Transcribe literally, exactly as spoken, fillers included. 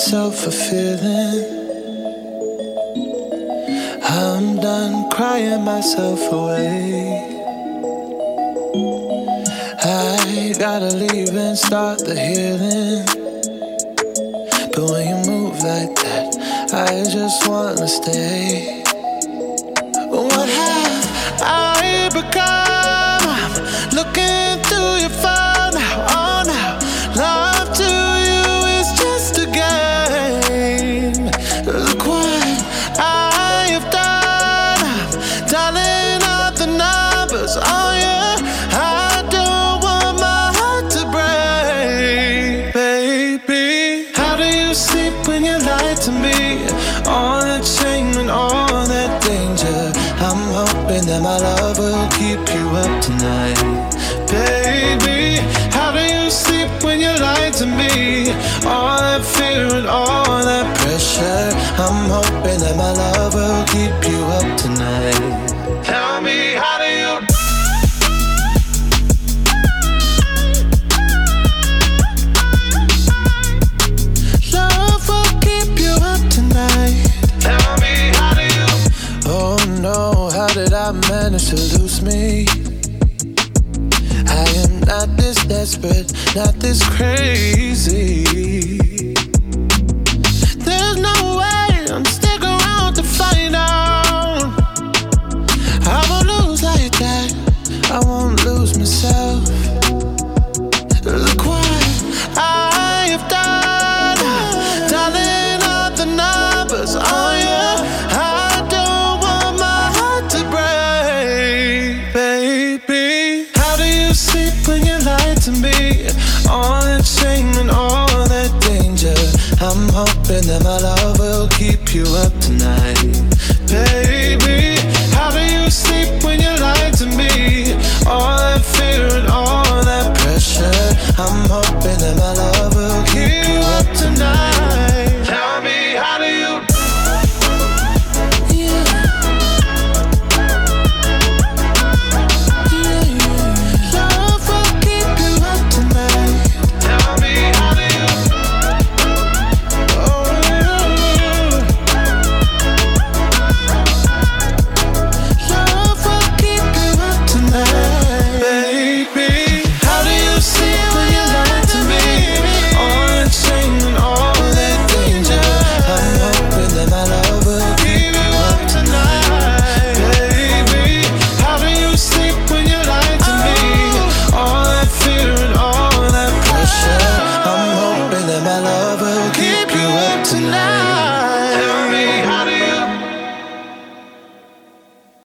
self-fulfilling. I'm done crying myself away. I gotta leave and start the healing. But when you move like that, I just wanna stay. What have I become? I'm looking through your phone now, oh now. Love to you is just a game. Look what I have done. I'm dialing up the numbers, oh yeah. I don't want my heart to break. Baby, how do you sleep when you lie to me? All that shame and all that danger. I'm hoping that my love will keep you up tonight. Baby, how do you sleep when you lie to me? All that fear and all that pressure. I'm hoping that my love will keep you up tonight. Tell me, how do you? Love will keep you up tonight. Tell me, how do you? Oh no, how did I manage to lose me? I am not this desperate, not this crazy. There's no way I'm stick around to find out. I won't lose like that, I won't lose myself. Look what I have done, dialing up the numbers, oh yeah. I don't want my heart to break. Baby, how do you sleep when you lie to me? All that shame and all that danger. I'm hoping that my love will keep you up tonight. Baby,